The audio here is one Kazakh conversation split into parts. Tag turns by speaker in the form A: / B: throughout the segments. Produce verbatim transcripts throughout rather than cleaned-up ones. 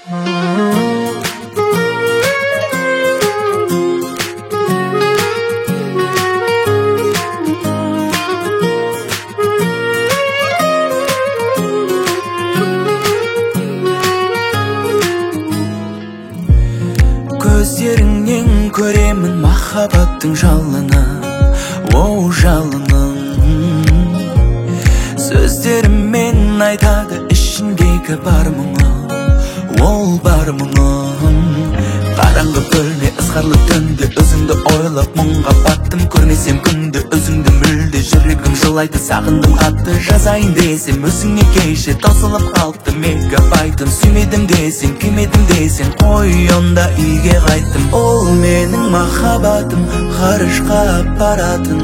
A: Көздеріңнен көремін махаббаттың жалыны, оу жалының. Сөздеріммен айтады ішіндегі бар мұңы, ол бар мұңым. Қараңғы бөлме ызғарлы түнде өзіңді ойлап мұңға баттым. Көрмесем күнде өзіңді мүлде жүрегім жылайды. Сағындым қатты жазайын десем өзіңе кеше таусылып қалыпты мегабайтым. Сүймедім десең күймедім десең қой онда үйге қайттым. Ол менің махаббатым ғарышқа апаратын.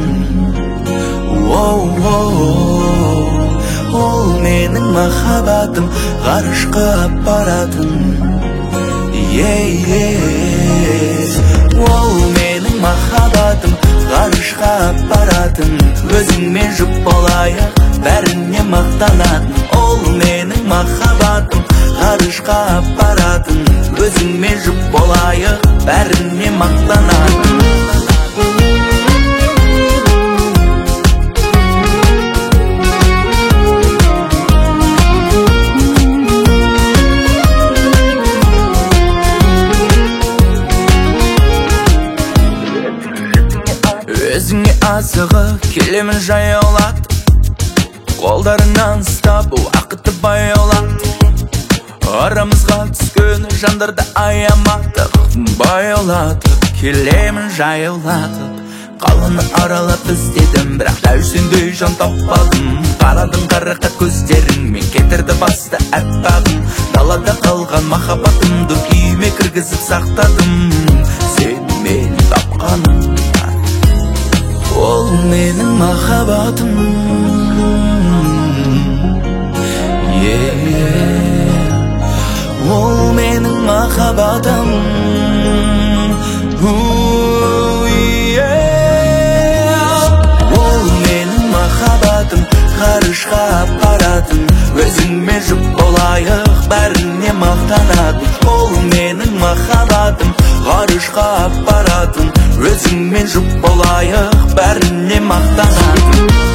A: Оу-оу-оу, ол менің махаббатым ғарышқа апаратын. Ол менің махаббатым ғарышқа апаратын. Өзіңмен жұп болайық, бәріне мақтанатын. Ол менің махаббатым ғарышқа апаратын. Өзіңмен жұп болайық, бәріне мақтанатын. Өзіңе асығып келемін жаяулатып, қолдарынан ұстап уақытты баяулатып. Арамызға түскен жандарды аямадық, баяулатып келемін жаяулатып. Қаланы аралап іздедім, бірақ дәл сендей жан таппадым. Қарадым қарақат көздеріңмен кетірді басты әппағым. Далада қалған махаббатымды күйіме кіргізіп сақтадым. Сен мен тапқаным, ол менің махаббатым. Ол менің махаббатым. Ол менің махаббатым ғарышқа апаратын. Өзіңмен жұп болайық, бәріне мақтанатын. Ол менің махаббатым ғарышқа апаратын. Өзіңмен жұп болайық, бәріне мақтанатын.